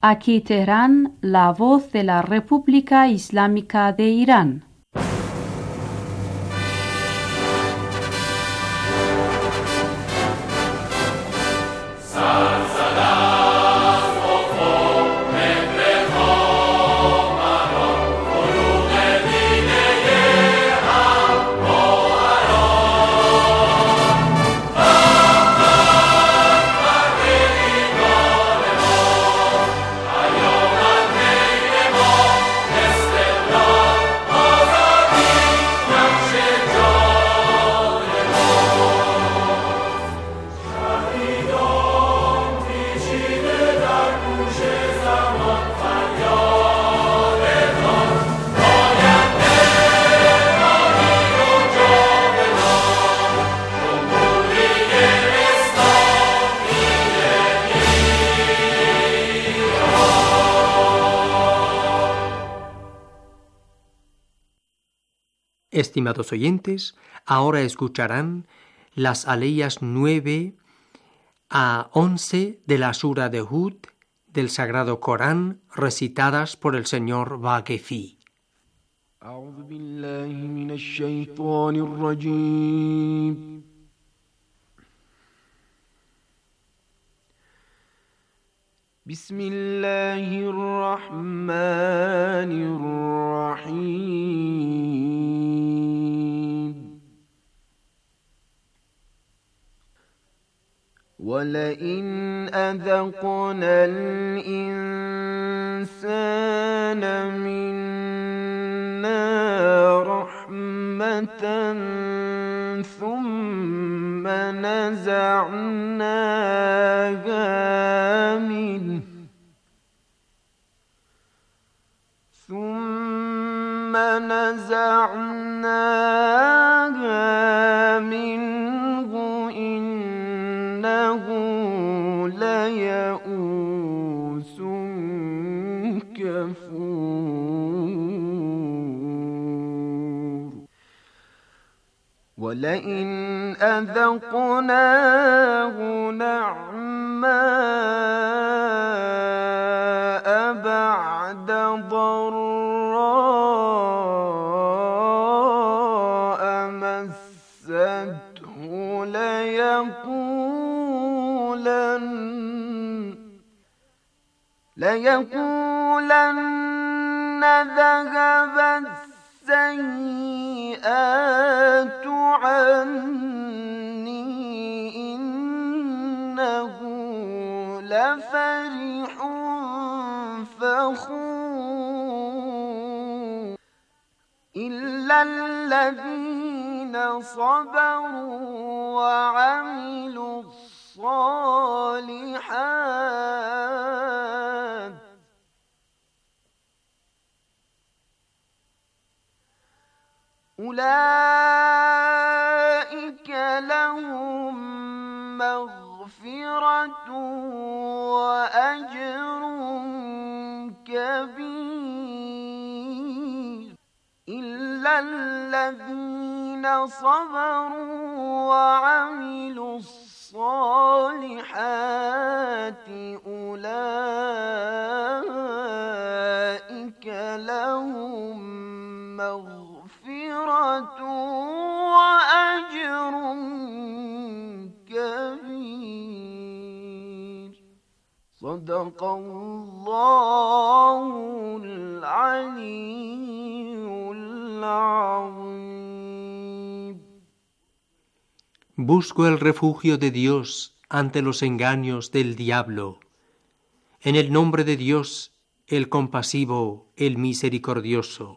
Aquí Teherán, la voz de la República Islámica de Irán. Estimados oyentes, ahora escucharán las aleyas 9 a 11 de la Sura de Hud del Sagrado Corán, recitadas por el señor Vaquefi. أعوذ بالله من الشيطان الرجيم بسم الله الرحمن الرحيم ولئن أذقنا الإنسان منا رحمة ثم نزعناها منه إنه ليئوس كفور ولئن أذقناه نعماء بعد ضراء مسته ليقولن ذهب السيئات عني إنه لفرح فخور إلا الذين صبروا وعملوا الصالحات أولئك لهم مغفرة وأجر كبير إلا الذين صبروا وعملوا الصالحات أولئك لهم مغفرة وأجر كبير صدق الله العلي العظيم. Busco el refugio de Dios ante los engaños del diablo. En el nombre de Dios, el compasivo, el misericordioso.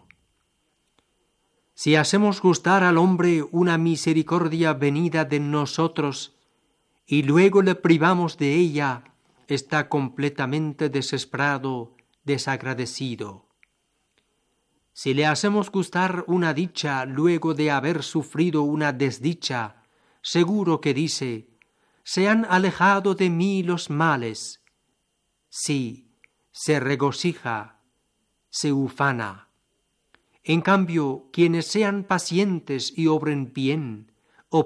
Si hacemos gustar al hombre una misericordia venida de nosotros y luego le privamos de ella, está completamente desesperado, desagradecido. Si le hacemos gustar una dicha luego de haber sufrido una desdicha, seguro que dice: se han alejado de mí los males. Sí, se regocija, se ufana. En cambio, quienes sean pacientes y obren bien,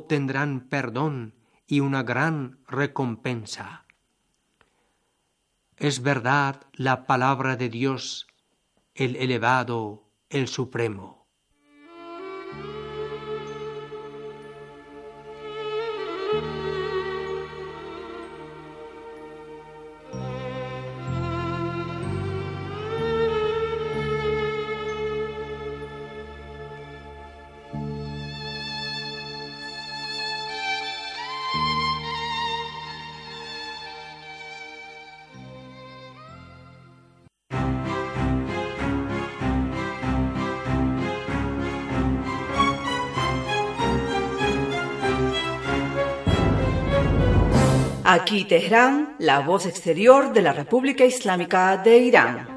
obtendrán perdón y una gran recompensa. es verdad la palabra de Dios, el elevado, el supremo. Aquí Teherán, la voz exterior de la República Islámica de Irán.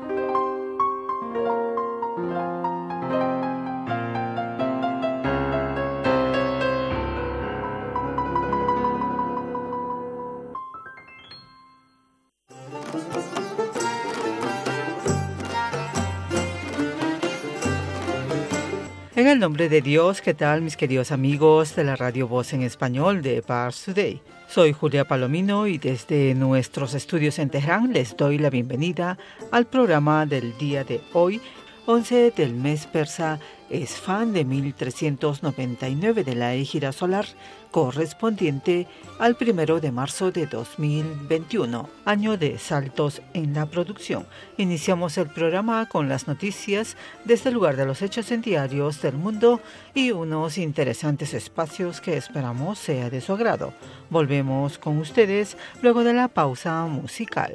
En el nombre de Dios, ¿qué tal mis queridos amigos de la Radio Voz en Español de Pars Today? Soy Julia Palomino y desde nuestros estudios en Teherán les doy la bienvenida al programa del día de hoy, 11 del mes persa Esfán de 1399 de la Égira solar, correspondiente al 1 de marzo de 2021, año de saltos en la producción. Iniciamos el programa con las noticias desde el lugar de los hechos en diarios del mundo y unos interesantes espacios que esperamos sea de su agrado. Volvemos con ustedes luego de la pausa musical.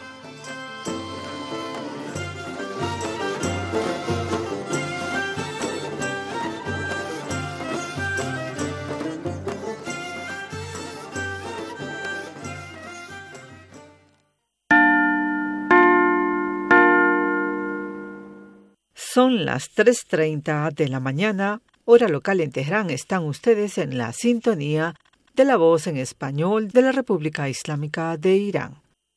Son las 3:30 de la mañana, hora local en Teherán. Están ustedes en la sintonía de la voz en español de la República Islámica de Irán.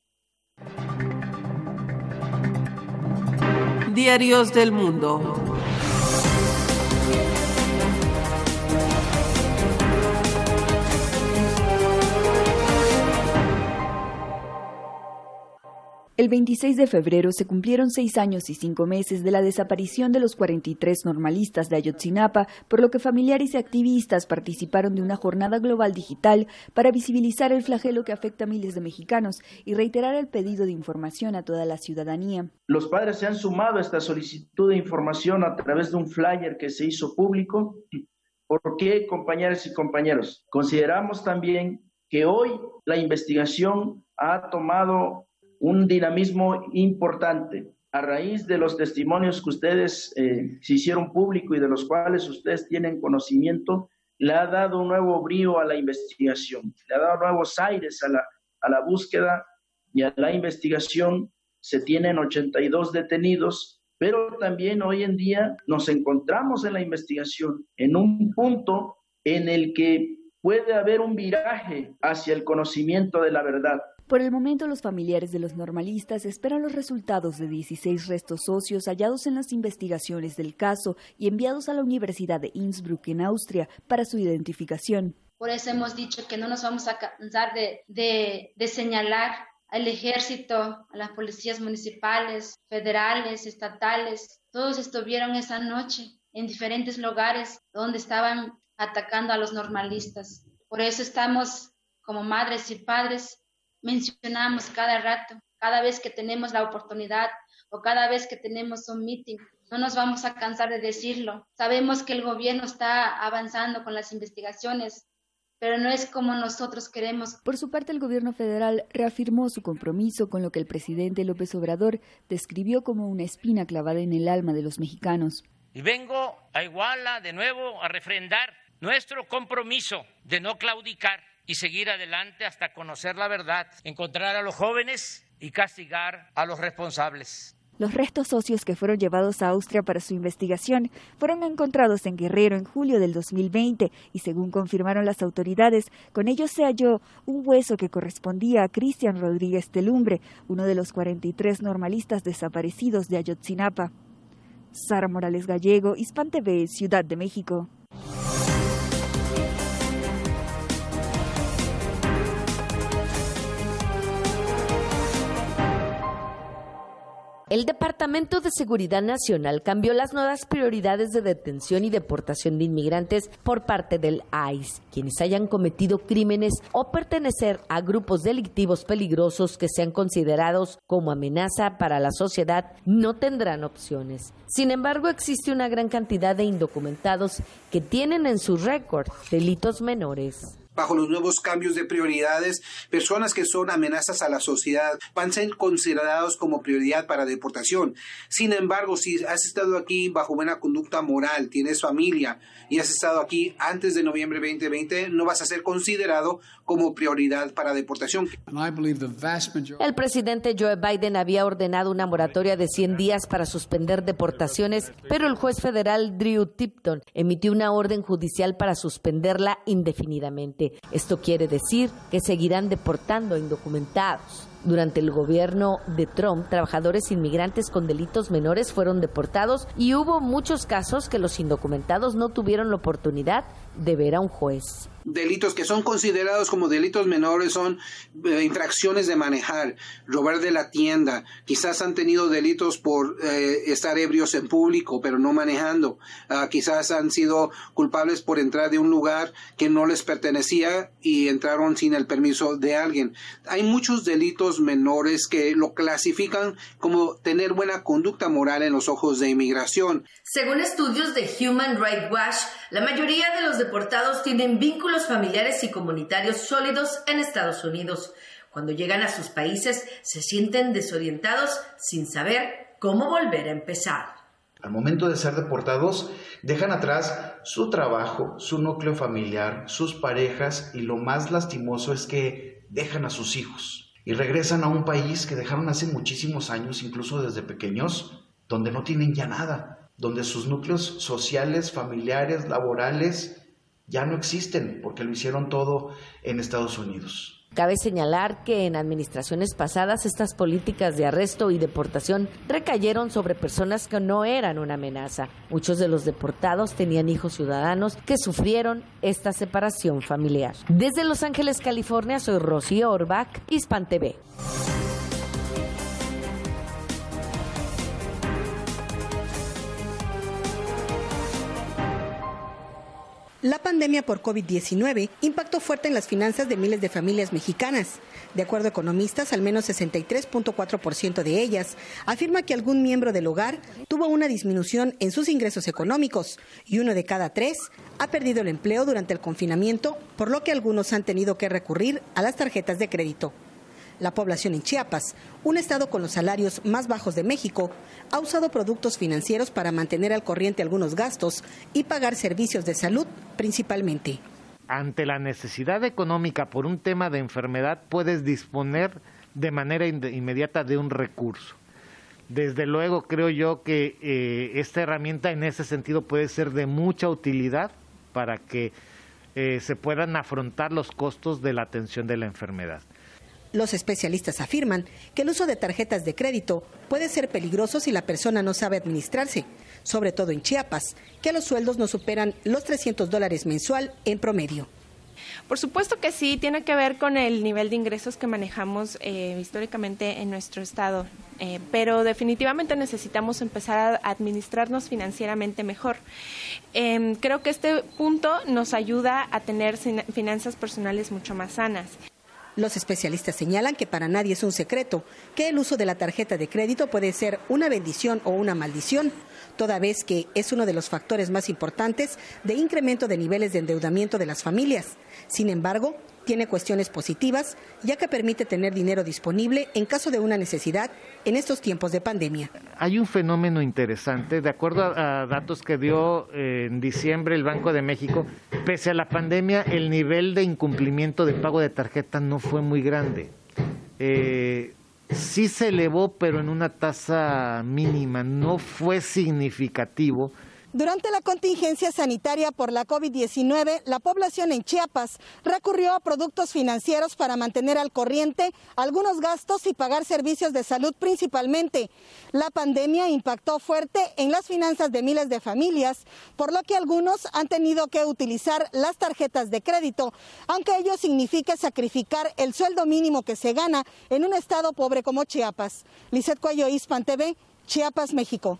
Diarios del mundo. El 26 de febrero se cumplieron 6 años y 5 meses de la desaparición de los 43 normalistas de Ayotzinapa, por lo que familiares y activistas participaron de una jornada global digital para visibilizar el flagelo que afecta a miles de mexicanos y reiterar el pedido de información a toda la ciudadanía. Los padres se han sumado a esta solicitud de información a través de un flyer que se hizo público. ¿Por qué, compañeras y compañeros? Consideramos también que hoy la investigación ha tomado un dinamismo importante a raíz de los testimonios que ustedes se hicieron público y de los cuales ustedes tienen conocimiento. Le ha dado un nuevo brío a la investigación, le ha dado nuevos aires a la búsqueda y a la investigación. Se tienen 82 detenidos, pero también hoy en día nos encontramos en la investigación en un punto en el que puede haber un viraje hacia el conocimiento de la verdad. Por el momento, los familiares de los normalistas esperan los resultados de 16 restos óseos hallados en las investigaciones del caso y enviados a la Universidad de Innsbruck en Austria para su identificación. Por eso hemos dicho que no nos vamos a cansar de señalar al ejército, a las policías municipales, federales, estatales. Todos estuvieron esa noche en diferentes lugares donde estaban atacando a los normalistas. Por eso estamos como madres y padres, mencionamos cada rato, cada vez que tenemos la oportunidad o cada vez que tenemos un meeting. No nos vamos a cansar de decirlo. Sabemos que el gobierno está avanzando con las investigaciones, pero no es como nosotros queremos. Por su parte, el gobierno federal reafirmó su compromiso con lo que el presidente López Obrador describió como una espina clavada en el alma de los mexicanos. Y vengo a Iguala de nuevo a refrendar nuestro compromiso de no claudicar y seguir adelante hasta conocer la verdad, encontrar a los jóvenes y castigar a los responsables. Los restos óseos que fueron llevados a Austria para su investigación fueron encontrados en Guerrero en julio del 2020 y, según confirmaron las autoridades, con ellos se halló un hueso que correspondía a Cristian Rodríguez Telumbre, uno de los 43 normalistas desaparecidos de Ayotzinapa. Sara Morales Gallego, Hispan TV, Ciudad de México. El Departamento de Seguridad Nacional cambió las nuevas prioridades de detención y deportación de inmigrantes por parte del ICE. Quienes hayan cometido crímenes o pertenecer a grupos delictivos peligrosos que sean considerados como amenaza para la sociedad no tendrán opciones. Sin embargo, existe una gran cantidad de indocumentados que tienen en su récord delitos menores. Bajo los nuevos cambios de prioridades, personas que son amenazas a la sociedad van a ser considerados como prioridad para deportación. Sin embargo, si has estado aquí bajo buena conducta moral, tienes familia y has estado aquí antes de noviembre 2020, no vas a ser considerado como prioridad para deportación. El presidente Joe Biden había ordenado una moratoria de 100 días para suspender deportaciones, pero el juez federal Drew Tipton emitió una orden judicial para suspenderla indefinidamente. Esto quiere decir que seguirán deportando a indocumentados. Durante el gobierno de Trump, trabajadores inmigrantes con delitos menores fueron deportados y hubo muchos casos que los indocumentados no tuvieron la oportunidad de ver a un juez. Delitos que son considerados como delitos menores son infracciones de manejar, robar de la tienda, quizás han tenido delitos por estar ebrios en público pero no manejando, quizás han sido culpables por entrar de un lugar que no les pertenecía y entraron sin el permiso de alguien. Hay muchos delitos menores que lo clasifican como tener buena conducta moral en los ojos de inmigración. Según estudios de Human Rights Watch, la mayoría de los deportados tienen vínculos familiares y comunitarios sólidos en Estados Unidos. Cuando llegan a sus países, se sienten desorientados sin saber cómo volver a empezar. Al momento de ser deportados, dejan atrás su trabajo, su núcleo familiar, sus parejas y lo más lastimoso es que dejan a sus hijos y regresan a un país que dejaron hace muchísimos años, incluso desde pequeños, donde no tienen ya nada, donde sus núcleos sociales, familiares, laborales ya no existen porque lo hicieron todo en Estados Unidos. Cabe señalar que en administraciones pasadas estas políticas de arresto y deportación recayeron sobre personas que no eran una amenaza. Muchos de los deportados tenían hijos ciudadanos que sufrieron esta separación familiar. Desde Los Ángeles, California, soy Rocío Orbach, Hispan TV. La pandemia por COVID-19 impactó fuerte en las finanzas de miles de familias mexicanas. De acuerdo a economistas, al menos 63.4% de ellas afirma que algún miembro del hogar tuvo una disminución en sus ingresos económicos y 1 de cada 3 ha perdido el empleo durante el confinamiento, por lo que algunos han tenido que recurrir a las tarjetas de crédito. La población en Chiapas, un estado con los salarios más bajos de México, ha usado productos financieros para mantener al corriente algunos gastos y pagar servicios de salud principalmente. Ante la necesidad económica por un tema de enfermedad, puedes disponer de manera inmediata de un recurso. Desde luego creo yo que esta herramienta en ese sentido puede ser de mucha utilidad para que se puedan afrontar los costos de la atención de la enfermedad. Los especialistas afirman que el uso de tarjetas de crédito puede ser peligroso si la persona no sabe administrarse, sobre todo en Chiapas, que los sueldos no superan los $300 mensual en promedio. Por supuesto que sí, tiene que ver con el nivel de ingresos que manejamos históricamente en nuestro estado, pero definitivamente necesitamos empezar a administrarnos financieramente mejor. Creo que este punto nos ayuda a tener finanzas personales mucho más sanas. Los especialistas señalan que para nadie es un secreto que el uso de la tarjeta de crédito puede ser una bendición o una maldición, toda vez que es uno de los factores más importantes de incremento de niveles de endeudamiento de las familias. Sin embargo, tiene cuestiones positivas, ya que permite tener dinero disponible en caso de una necesidad en estos tiempos de pandemia. Hay un fenómeno interesante, de acuerdo a datos que dio en diciembre el Banco de México, pese a la pandemia, el nivel de incumplimiento de pago de tarjeta no fue muy grande. Sí se elevó, pero en una tasa mínima, no fue significativo Durante la contingencia sanitaria por la COVID-19, la población en Chiapas recurrió a productos financieros para mantener al corriente algunos gastos y pagar servicios de salud principalmente. La pandemia impactó fuerte en las finanzas de miles de familias, por lo que algunos han tenido que utilizar las tarjetas de crédito, aunque ello significa sacrificar el sueldo mínimo que se gana en un estado pobre como Chiapas. Lizeth Cuello, Hispan TV, Chiapas, México.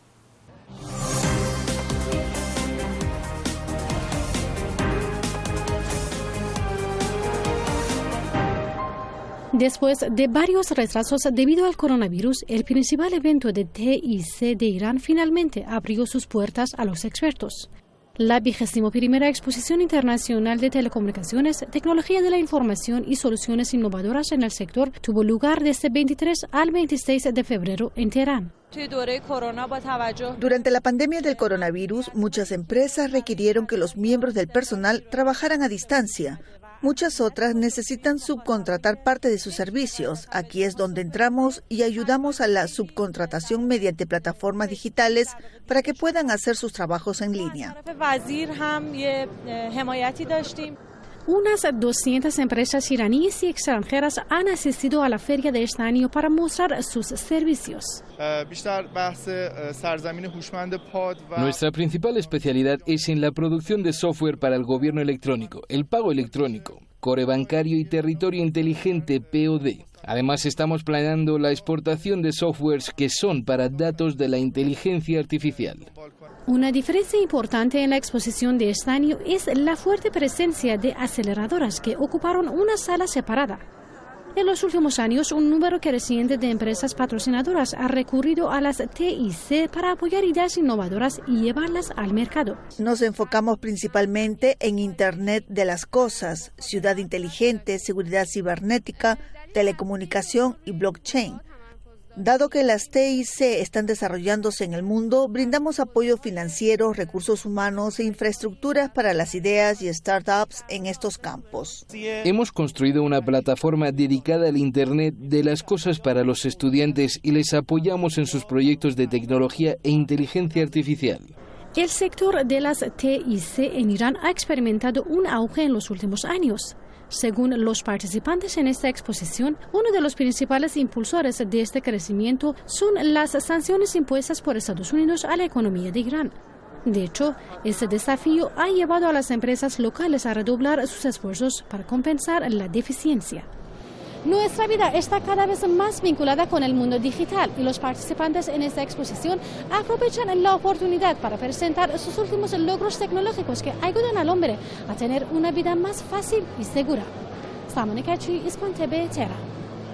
Después de varios retrasos debido al coronavirus, el principal evento de TIC de Irán finalmente abrió sus puertas a los expertos. La 21ª Exposición Internacional de Telecomunicaciones, Tecnología de la Información y Soluciones Innovadoras en el Sector tuvo lugar desde 23 al 26 de febrero en Teherán. Durante la pandemia del coronavirus, muchas empresas requirieron que los miembros del personal trabajaran a distancia. Muchas otras necesitan subcontratar parte de sus servicios. Aquí es donde entramos y ayudamos a la subcontratación mediante plataformas digitales para que puedan hacer sus trabajos en línea. Unas 200 empresas iraníes y extranjeras han asistido a la feria de este año para mostrar sus servicios. Nuestra principal especialidad es en la producción de software para el gobierno electrónico, el pago electrónico, core bancario y territorio inteligente POD. Además, estamos planeando la exportación de softwares que son para datos de la inteligencia artificial. Una diferencia importante en la exposición de este año es la fuerte presencia de aceleradoras que ocuparon una sala separada. En los últimos años, un número creciente de empresas patrocinadoras ha recurrido a las TIC para apoyar ideas innovadoras y llevarlas al mercado. Nos enfocamos principalmente en Internet de las cosas, ciudad inteligente, seguridad cibernética, telecomunicación y blockchain. Dado que las TIC están desarrollándose en el mundo, brindamos apoyo financiero, recursos humanos e infraestructuras para las ideas y startups en estos campos. Hemos construido una plataforma dedicada al Internet de las cosas para los estudiantes y les apoyamos en sus proyectos de tecnología e inteligencia artificial. El sector de las TIC en Irán ha experimentado un auge en los últimos años. Según los participantes en esta exposición, uno de los principales impulsores de este crecimiento son las sanciones impuestas por Estados Unidos a la economía de Irán. De hecho, este desafío ha llevado a las empresas locales a redoblar sus esfuerzos para compensar la deficiencia. Nuestra vida está cada vez más vinculada con el mundo digital y los participantes en esta exposición aprovechan la oportunidad para presentar sus últimos logros tecnológicos que ayudan al hombre a tener una vida más fácil y segura. Samanekachi, Hispan TV, Teherán.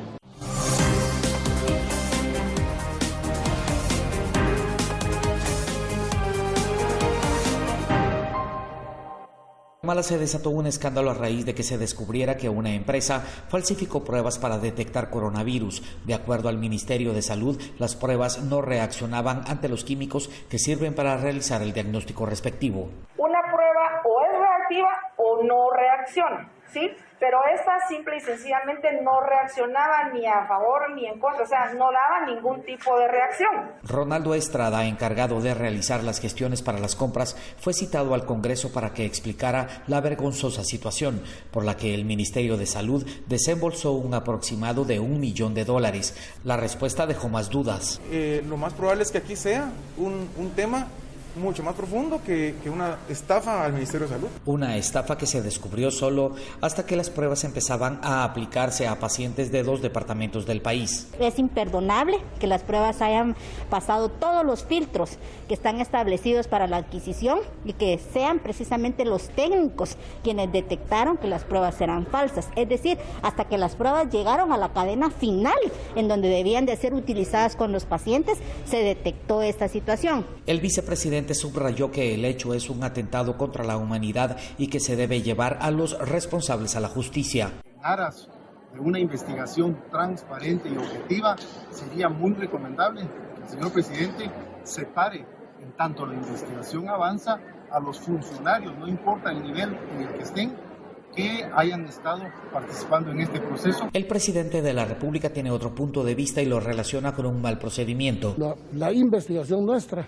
Guatemala se desató un escándalo a raíz de que se descubriera que una empresa falsificó pruebas para detectar coronavirus. De acuerdo al Ministerio de Salud, las pruebas no reaccionaban ante los químicos que sirven para realizar el diagnóstico respectivo. Una prueba o es reactiva o no reacciona, ¿sí? Pero esta simple y sencillamente no reaccionaba ni a favor ni en contra, o sea, no daba ningún tipo de reacción. Ronaldo Estrada, encargado de realizar las gestiones para las compras, fue citado al Congreso para que explicara la vergonzosa situación, por la que el Ministerio de Salud desembolsó un aproximado de $1 millón. La respuesta dejó más dudas. Lo más probable es que aquí sea un tema mucho más profundo que una estafa al Ministerio de Salud. Una estafa que se descubrió solo hasta que las pruebas empezaban a aplicarse a pacientes de 2 departamentos del país. Es imperdonable que las pruebas hayan pasado todos los filtros que están establecidos para la adquisición y que sean precisamente los técnicos quienes detectaron que las pruebas eran falsas. Es decir, hasta que las pruebas llegaron a la cadena final en donde debían de ser utilizadas con los pacientes, se detectó esta situación. El vicepresidente subrayó que el hecho es un atentado contra la humanidad y que se debe llevar a los responsables a la justicia. En aras de una investigación transparente y objetiva, sería muy recomendable que el señor presidente separe, en tanto la investigación avanza, a los funcionarios, no importa el nivel en el que estén, que hayan estado participando en este proceso. El presidente de la República tiene otro punto de vista y lo relaciona con un mal procedimiento. La investigación nuestra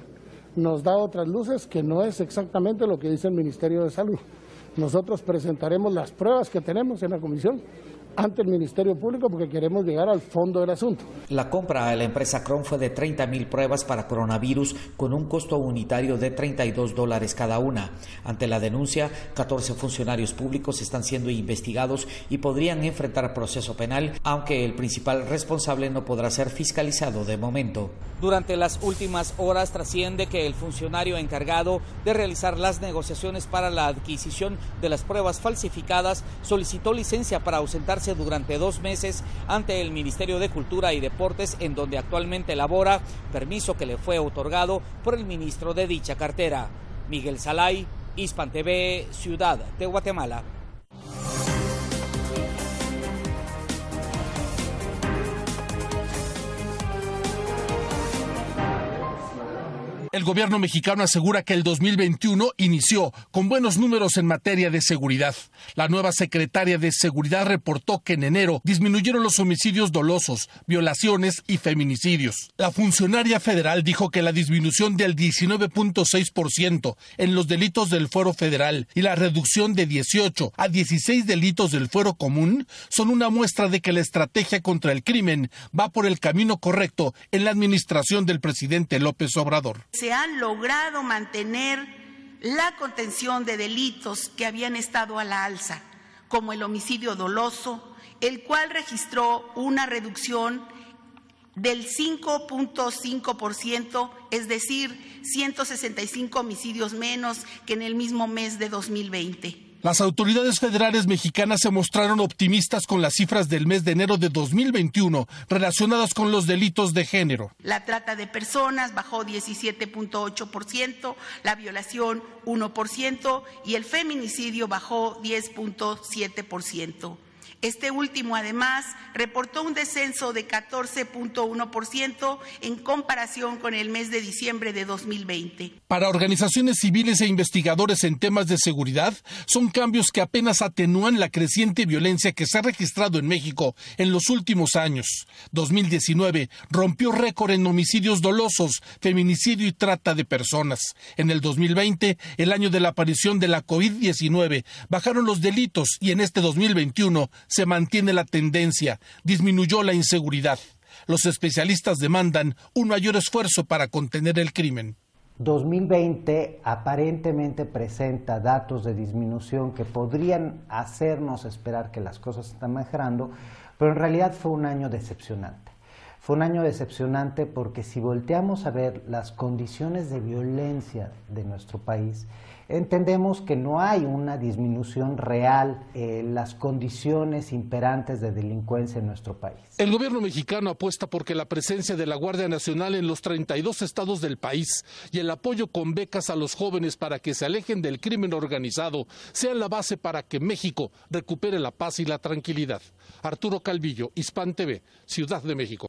nos da otras luces que no es exactamente lo que dice el Ministerio de Salud. Nosotros presentaremos las pruebas que tenemos en la comisión ante el Ministerio Público porque queremos llegar al fondo del asunto. La compra a la empresa Cron fue de 30,000 pruebas para coronavirus con un costo unitario de $32 cada una. Ante la denuncia, 14 funcionarios públicos están siendo investigados y podrían enfrentar proceso penal, aunque el principal responsable no podrá ser fiscalizado de momento. Durante las últimas horas trasciende que el funcionario encargado de realizar las negociaciones para la adquisición de las pruebas falsificadas solicitó licencia para ausentarse durante 2 meses ante el Ministerio de Cultura y Deportes, en donde actualmente labora, permiso que le fue otorgado por el ministro de dicha cartera. Miguel Salay, Hispan TV, Ciudad de Guatemala. El gobierno mexicano asegura que el 2021 inició con buenos números en materia de seguridad. La nueva secretaria de Seguridad reportó que en enero disminuyeron los homicidios dolosos, violaciones y feminicidios. La funcionaria federal dijo que la disminución del 19.6% en los delitos del fuero federal y la reducción de 18 a 16 delitos del fuero común son una muestra de que la estrategia contra el crimen va por el camino correcto en la administración del presidente López Obrador. Se han logrado mantener la contención de delitos que habían estado a la alza, como el homicidio doloso, el cual registró una reducción del 5.5%, es decir, 165 homicidios menos que en el mismo mes de 2020. Las autoridades federales mexicanas se mostraron optimistas con las cifras del mes de enero de 2021 relacionadas con los delitos de género. La trata de personas bajó 17.8%, la violación 1% y el feminicidio bajó 10.7%. Este último, además, reportó un descenso de 14.1% en comparación con el mes de diciembre de 2020. Para organizaciones civiles e investigadores en temas de seguridad, son cambios que apenas atenúan la creciente violencia que se ha registrado en México en los últimos años. 2019 rompió récord en homicidios dolosos, feminicidio y trata de personas. En el 2020, el año de la aparición de la COVID-19, bajaron los delitos y en este 2021 se mantiene la tendencia, disminuyó la inseguridad. Los especialistas demandan un mayor esfuerzo para contener el crimen. 2020 aparentemente presenta datos de disminución que podrían hacernos esperar que las cosas están mejorando, pero en realidad fue un año decepcionante. Fue un año decepcionante porque si volteamos a ver las condiciones de violencia de nuestro país, entendemos que no hay una disminución real en las condiciones imperantes de delincuencia en nuestro país. El gobierno mexicano apuesta porque la presencia de la Guardia Nacional en los 32 estados del país y el apoyo con becas a los jóvenes para que se alejen del crimen organizado sean la base para que México recupere la paz y la tranquilidad. Arturo Calvillo, Hispan TV, Ciudad de México.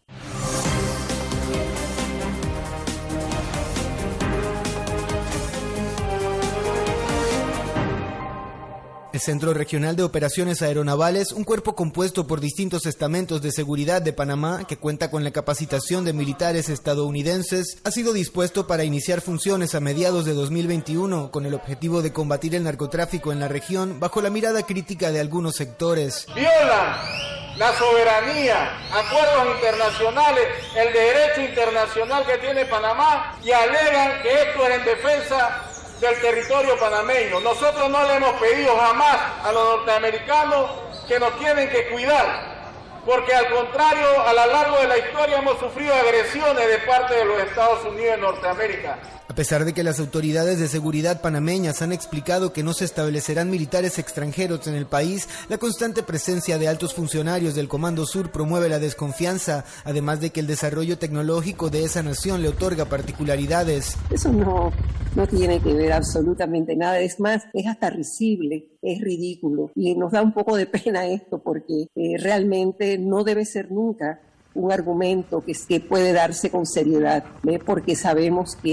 El Centro Regional de Operaciones Aeronavales, un cuerpo compuesto por distintos estamentos de seguridad de Panamá, que cuenta con la capacitación de militares estadounidenses, ha sido dispuesto para iniciar funciones a mediados de 2021 con el objetivo de combatir el narcotráfico en la región bajo la mirada crítica de algunos sectores. Violan la soberanía, acuerdos internacionales, el derecho internacional que tiene Panamá y alegan que esto es en defensa del territorio panameño. Nosotros no le hemos pedido jamás a los norteamericanos que nos tienen que cuidar, porque al contrario, a lo largo de la historia hemos sufrido agresiones de parte de los Estados Unidos de Norteamérica. A pesar de que las autoridades de seguridad panameñas han explicado que no se establecerán militares extranjeros en el país, la constante presencia de altos funcionarios del Comando Sur promueve la desconfianza, además de que el desarrollo tecnológico de esa nación le otorga particularidades. Eso no tiene que ver absolutamente nada, es más, es hasta risible, es ridículo y nos da un poco de pena esto porque realmente no debe ser nunca un argumento que puede darse con seriedad, porque sabemos que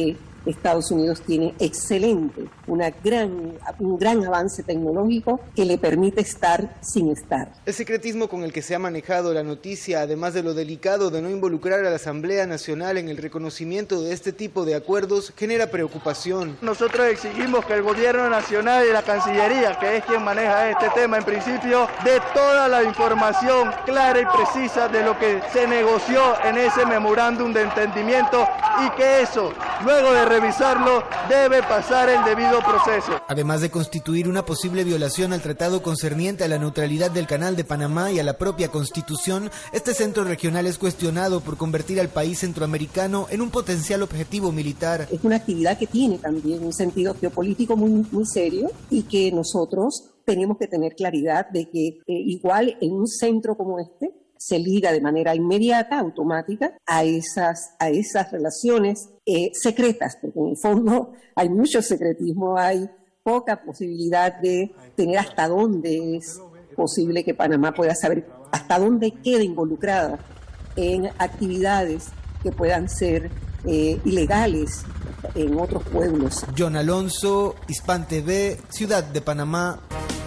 Estados Unidos tiene un gran avance tecnológico que le permite estar sin estar. El secretismo con el que se ha manejado la noticia, además de lo delicado de no involucrar a la Asamblea Nacional en el reconocimiento de este tipo de acuerdos, genera preocupación. Nosotros exigimos que el Gobierno Nacional y la Cancillería, que es quien maneja este tema en principio, dé toda la información clara y precisa de lo que se negoció en ese memorándum de entendimiento y que eso, luego de revisarlo, debe pasar el debido proceso. Además de constituir una posible violación al tratado concerniente a la neutralidad del Canal de Panamá y a la propia Constitución, este centro regional es cuestionado por convertir al país centroamericano en un potencial objetivo militar. Es una actividad que tiene también un sentido geopolítico muy serio y que nosotros tenemos que tener claridad de que igual en un centro como este se liga de manera inmediata, automática, a esas relaciones secretas, porque en el fondo hay mucho secretismo, hay poca posibilidad de tener hasta dónde es posible que Panamá pueda saber, hasta dónde queda involucrada en actividades que puedan ser ilegales en otros pueblos. John Alonso, Hispan TV, Ciudad de Panamá.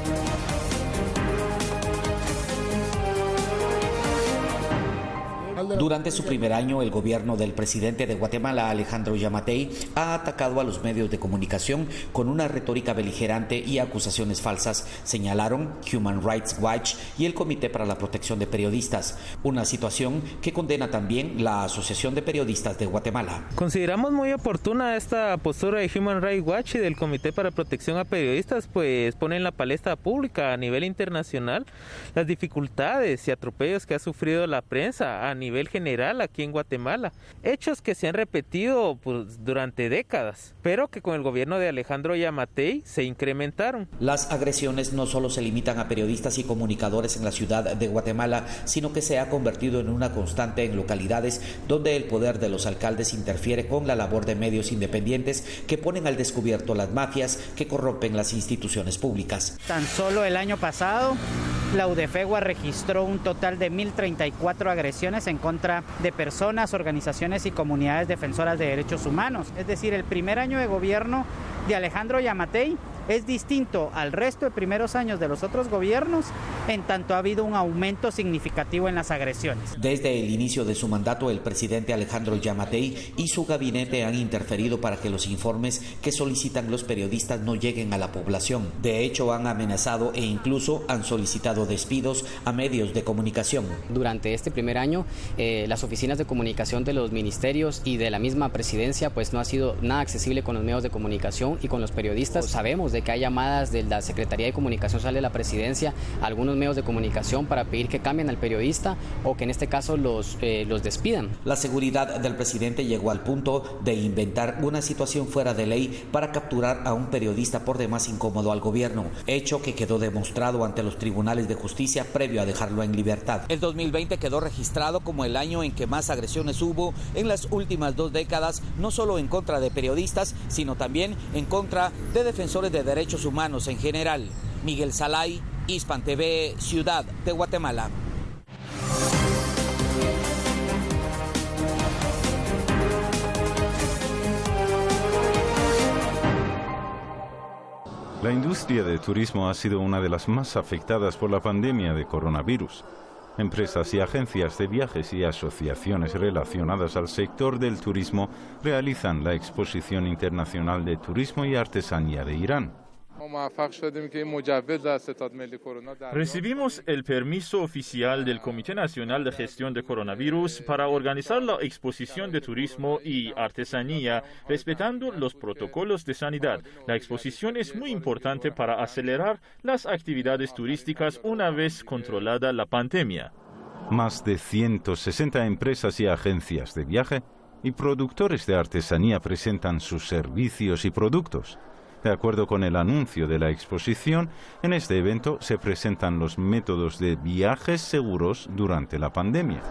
Durante su primer año, el gobierno del presidente de Guatemala, Alejandro Yamatei, ha atacado a los medios de comunicación con una retórica beligerante y acusaciones falsas, señalaron Human Rights Watch y el Comité para la Protección de Periodistas, una situación que condena también la Asociación de Periodistas de Guatemala. Consideramos muy oportuna esta postura de Human Rights Watch y del Comité para Protección a Periodistas, pues pone en la palestra pública a nivel internacional las dificultades y atropellos que ha sufrido la prensa a nivel general aquí en Guatemala, hechos que se han repetido durante décadas, pero que con el gobierno de Alejandro Yamatei se incrementaron. Las agresiones no solo se limitan a periodistas y comunicadores en la ciudad de Guatemala, sino que se ha convertido en una constante en localidades donde el poder de los alcaldes interfiere con la labor de medios independientes que ponen al descubierto las mafias que corrompen las instituciones públicas. Tan solo el año pasado, la UDFEGUA registró un total de 1.034 agresiones en contra de personas, organizaciones y comunidades defensoras de derechos humanos. Es decir, el primer año de gobierno de Alejandro Yamatei es distinto al resto de primeros años de los otros gobiernos, en tanto ha habido un aumento significativo en las agresiones. Desde el inicio de su mandato, el presidente Alejandro Yamatei y su gabinete han interferido para que los informes que solicitan los periodistas no lleguen a la población. De hecho, han amenazado e incluso han solicitado despidos a medios de comunicación. Durante este primer año, las oficinas de comunicación de los ministerios y de la misma presidencia pues no ha sido nada accesible con los medios de comunicación y con los periodistas. Sabemos de que hay llamadas de la Secretaría de Comunicación Social de la Presidencia a algunos medios de comunicación para pedir que cambien al periodista o que en este caso los despidan. La seguridad del presidente llegó al punto de inventar una situación fuera de ley para capturar a un periodista por demás incómodo al gobierno, hecho que quedó demostrado ante los tribunales de justicia previo a dejarlo en libertad. El 2020 quedó registrado como el año en que más agresiones hubo en las últimas 2 décadas, no solo en contra de periodistas, sino también en contra de defensores de derechos humanos en general. Miguel Salay, Hispan TV, Ciudad de Guatemala. La industria del turismo ha sido una de las más afectadas por la pandemia de coronavirus. Empresas y agencias de viajes y asociaciones relacionadas al sector del turismo realizan la Exposición Internacional de Turismo y Artesanía de Irán. Recibimos el permiso oficial del Comité Nacional de Gestión de Coronavirus para organizar la exposición de turismo y artesanía respetando los protocolos de sanidad. La exposición es muy importante para acelerar las actividades turísticas una vez controlada la pandemia. Más de 160 empresas y agencias de viaje y productores de artesanía presentan sus servicios y productos. De acuerdo con el anuncio de la exposición, en este evento se presentan los métodos de viajes seguros durante la pandemia.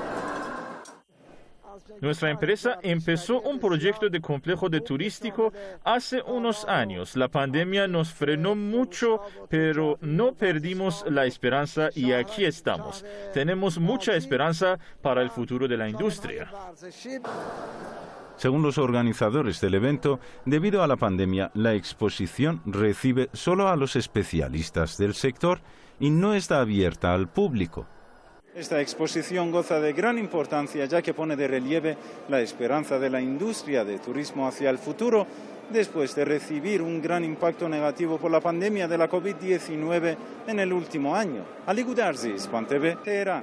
Nuestra empresa empezó un proyecto de complejo de turístico hace unos años. La pandemia nos frenó mucho, pero no perdimos la esperanza y aquí estamos. Tenemos mucha esperanza para el futuro de la industria. Según los organizadores del evento, debido a la pandemia, la exposición recibe solo a los especialistas del sector y no está abierta al público. Esta exposición goza de gran importancia ya que pone de relieve la esperanza de la industria de turismo hacia el futuro después de recibir un gran impacto negativo por la pandemia de la COVID-19 en el último año. Ali Gudarzi, Span TV, Teherán.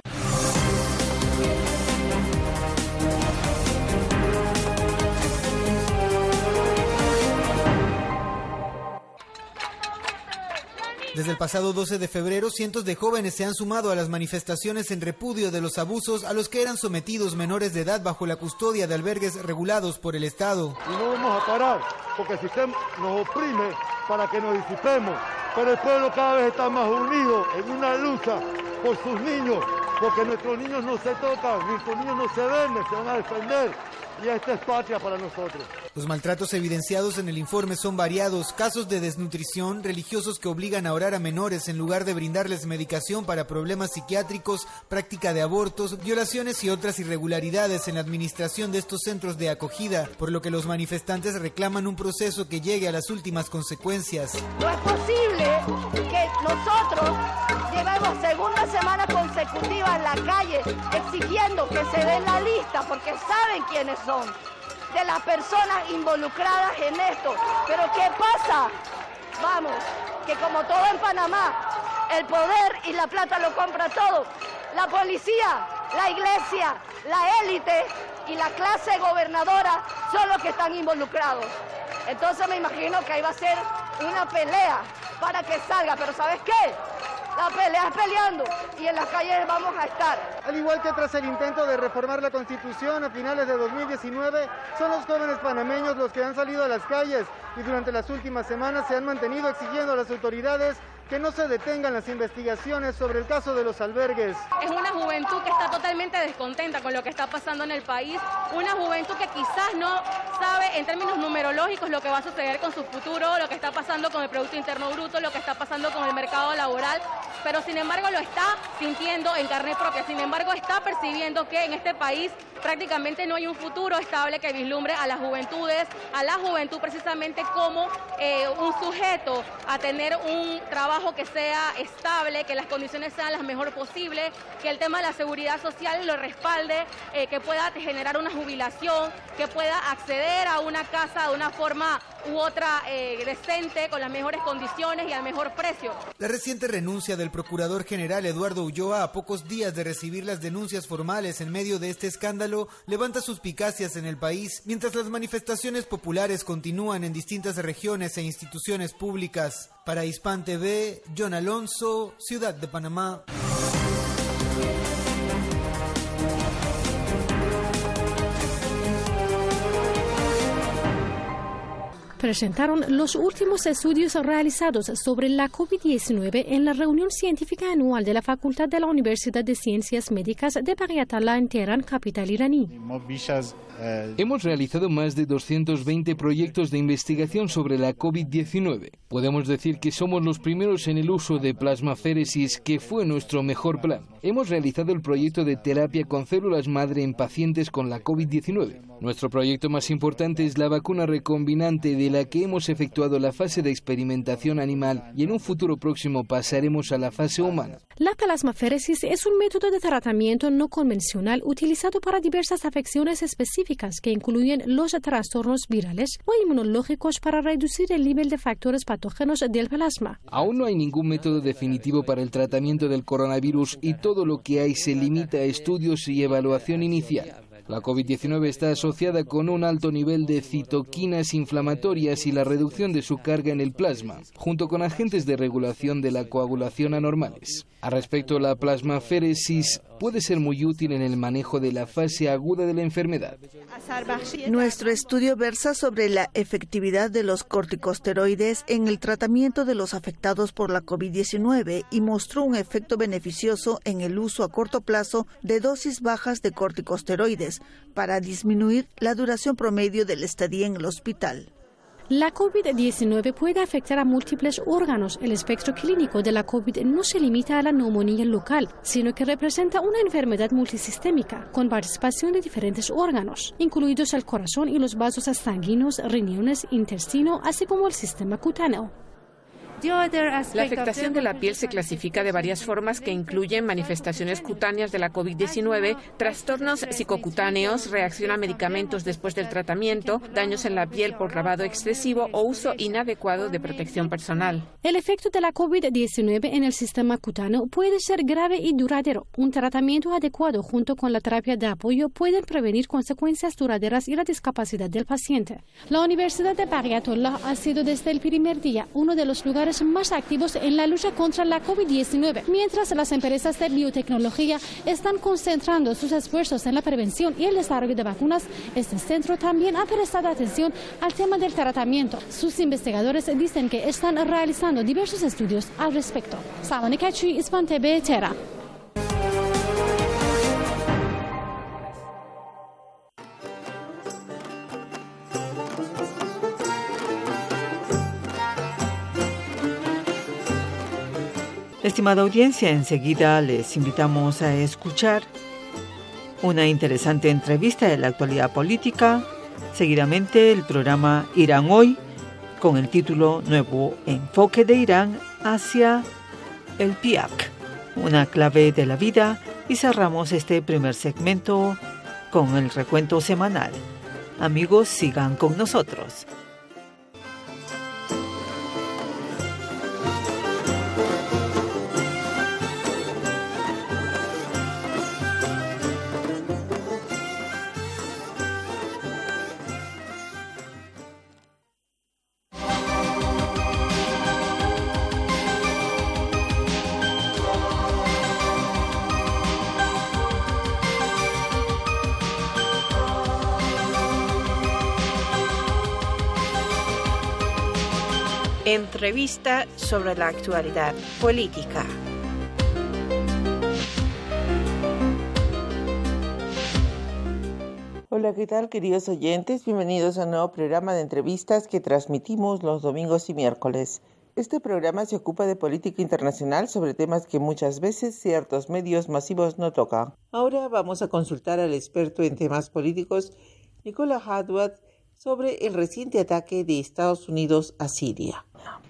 Desde el pasado 12 de febrero, cientos de jóvenes se han sumado a las manifestaciones en repudio de los abusos a los que eran sometidos menores de edad bajo la custodia de albergues regulados por el Estado. Y no vamos a parar, porque el sistema nos oprime para que nos disipemos. Pero el pueblo cada vez está más unido en una lucha por sus niños, porque nuestros niños no se tocan, nuestros niños no se venden, se van a defender. Y esta es patria para nosotros. Los maltratos evidenciados en el informe son variados: casos de desnutrición, religiosos que obligan a orar a menores en lugar de brindarles medicación para problemas psiquiátricos, práctica de abortos, violaciones y otras irregularidades en la administración de estos centros de acogida, por lo que los manifestantes reclaman un proceso que llegue a las últimas consecuencias. No es posible que nosotros llevemos segunda semana consecutiva en la calle exigiendo que se den la lista, porque saben quiénes son, de las personas involucradas en esto. Pero ¿qué pasa? Vamos, que como todo en Panamá, el poder y la plata lo compra todo. La policía, la iglesia, la élite y la clase gobernadora son los que están involucrados. Entonces me imagino que ahí va a ser una pelea para que salga, pero ¿sabes qué? La pelea es peleando y en las calles vamos a estar. Al igual que tras el intento de reformar la Constitución a finales de 2019, son los jóvenes panameños los que han salido a las calles y durante las últimas semanas se han mantenido exigiendo a las autoridades que no se detengan las investigaciones sobre el caso de los albergues. Es una juventud que está totalmente descontenta con lo que está pasando en el país, una juventud que quizás no sabe en términos numerológicos lo que va a suceder con su futuro, lo que está pasando con el Producto Interno Bruto, lo que está pasando con el mercado laboral, pero sin embargo lo está sintiendo en carne propia, sin embargo está percibiendo que en este país prácticamente no hay un futuro estable que vislumbre a las juventudes, a la juventud precisamente como un sujeto a tener un trabajo que sea estable, que las condiciones sean las mejores posibles, que el tema de la seguridad social lo respalde, que pueda generar una jubilación, que pueda acceder a una casa de una forma u otra decente, con las mejores condiciones y al mejor precio. La reciente renuncia del Procurador General Eduardo Ulloa a pocos días de recibir las denuncias formales en medio de este escándalo levanta suspicacias en el país, mientras las manifestaciones populares continúan en distintas regiones e instituciones públicas. Para Hispan TV, John Alonso, Ciudad de Panamá. Presentaron los últimos estudios realizados sobre la COVID-19 en la reunión científica anual de la Facultad de la Universidad de Ciencias Médicas de Bayatollah en Teherán, capital iraní. Hemos realizado más de 220 proyectos de investigación sobre la COVID-19. Podemos decir que somos los primeros en el uso de plasmaféresis, que fue nuestro mejor plan. Hemos realizado el proyecto de terapia con células madre en pacientes con la COVID-19. Nuestro proyecto más importante es la vacuna recombinante, de la que hemos efectuado la fase de experimentación animal y en un futuro próximo pasaremos a la fase humana. La plasmaféresis es un método de tratamiento no convencional utilizado para diversas afecciones específicas que incluyen los trastornos virales o inmunológicos para reducir el nivel de factores patógenos del plasma. Aún no hay ningún método definitivo para el tratamiento del coronavirus y todo lo que hay se limita a estudios y evaluación inicial. La COVID-19 está asociada con un alto nivel de citoquinas inflamatorias y la reducción de su carga en el plasma, junto con agentes de regulación de la coagulación anormales. A respecto, la plasmaféresis puede ser muy útil en el manejo de la fase aguda de la enfermedad. Nuestro estudio versa sobre la efectividad de los corticosteroides en el tratamiento de los afectados por la COVID-19 y mostró un efecto beneficioso en el uso a corto plazo de dosis bajas de corticosteroides para disminuir la duración promedio de la estadía en el hospital. La COVID-19 puede afectar a múltiples órganos. El espectro clínico de la COVID no se limita a la neumonía local, sino que representa una enfermedad multisistémica con participación de diferentes órganos, incluidos el corazón y los vasos sanguíneos, riñones, intestino, así como el sistema cutáneo. La afectación de la piel se clasifica de varias formas que incluyen manifestaciones cutáneas de la COVID-19, trastornos psicocutáneos, reacción a medicamentos después del tratamiento, daños en la piel por lavado excesivo o uso inadecuado de protección personal. El efecto de la COVID-19 en el sistema cutáneo puede ser grave y duradero. Un tratamiento adecuado junto con la terapia de apoyo pueden prevenir consecuencias duraderas y la discapacidad del paciente. La Universidad de Bayatollah ha sido desde el primer día uno de los lugares más activos en la lucha contra la COVID-19, mientras las empresas de biotecnología están concentrando sus esfuerzos en la prevención y el desarrollo de vacunas. Este centro también ha prestado atención al tema del tratamiento. Sus investigadores dicen que están realizando diversos estudios al respecto. Saloni Kachi, Ispan TV, Tehran. Estimada audiencia, enseguida les invitamos a escuchar una interesante entrevista de la actualidad política, seguidamente el programa Irán Hoy, con el título Nuevo enfoque de Irán hacia el PIAC, una clave de la vida, y cerramos este primer segmento con el recuento semanal. Amigos, sigan con nosotros. Entrevista sobre la actualidad política. Hola, ¿qué tal, queridos oyentes? Bienvenidos a un nuevo programa de entrevistas que transmitimos los domingos y miércoles. Este programa se ocupa de política internacional sobre temas que muchas veces ciertos medios masivos no tocan. Ahora vamos a consultar al experto en temas políticos, Nicola Hadwad, sobre el reciente ataque de Estados Unidos a Siria.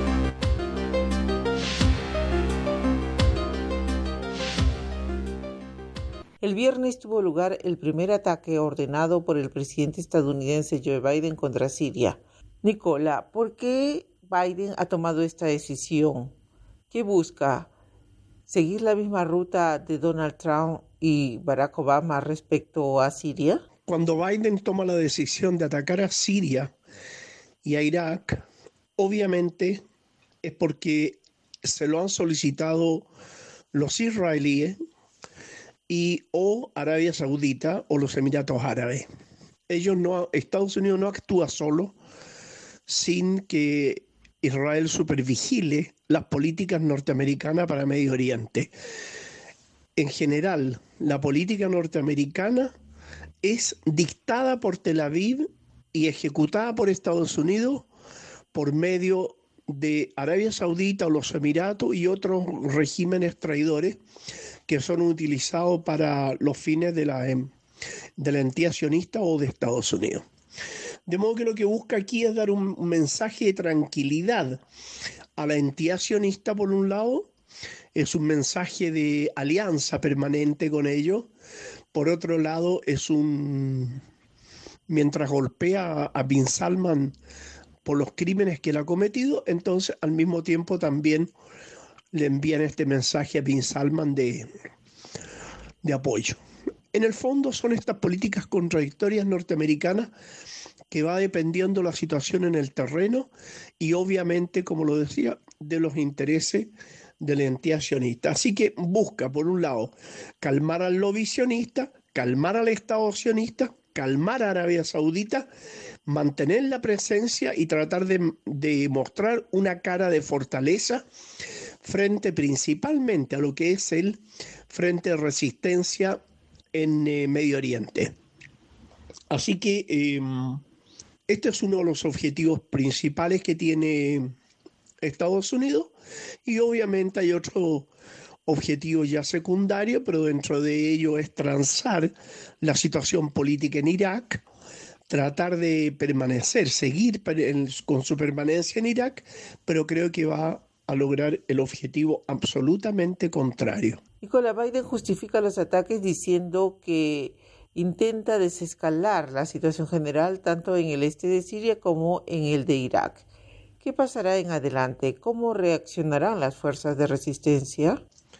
El viernes tuvo lugar el primer ataque ordenado por el presidente estadounidense Joe Biden contra Siria. Nicola, ¿por qué Biden ha tomado esta decisión? ¿Qué busca? ¿Seguir la misma ruta de Donald Trump y Barack Obama respecto a Siria? Cuando Biden toma la decisión de atacar a Siria y a Irak, obviamente es porque se lo han solicitado los israelíes o Arabia Saudita o los Emiratos Árabes. Estados Unidos no actúa solo sin que Israel supervigile las políticas norteamericanas para Medio Oriente. En general, la política norteamericana es dictada por Tel Aviv y ejecutada por Estados Unidos por medio de Arabia Saudita o los Emiratos y otros regímenes traidores que son utilizados para los fines de la entidad sionista o de Estados Unidos. De modo que lo que busca aquí es dar un mensaje de tranquilidad a la entidad sionista por un lado, es un mensaje de alianza permanente con ellos. Por otro lado, mientras golpea a Bin Salman por los crímenes que él ha cometido, entonces al mismo tiempo también le envían este mensaje a Bin Salman de apoyo. En el fondo son estas políticas contradictorias norteamericanas que va dependiendo la situación en el terreno y obviamente, como lo decía, de los intereses de la entidad sionista. Así que busca, por un lado, calmar al lobby sionista, calmar al Estado sionista, calmar a Arabia Saudita, mantener la presencia y tratar de mostrar una cara de fortaleza frente principalmente a lo que es el frente de resistencia en Medio Oriente. Así que Este es uno de los objetivos principales que tiene Estados Unidos y obviamente hay otro objetivo ya secundario, pero dentro de ello es transar la situación política en Irak, tratar de permanecer, seguir con su permanencia en Irak, pero creo que va a lograr el objetivo absolutamente contrario. Nicolás, Biden justifica los ataques diciendo que intenta desescalar la situación general tanto en el este de Siria como en el de Irak. ¿Qué pasará en adelante? ¿Cómo reaccionarán las fuerzas de resistencia?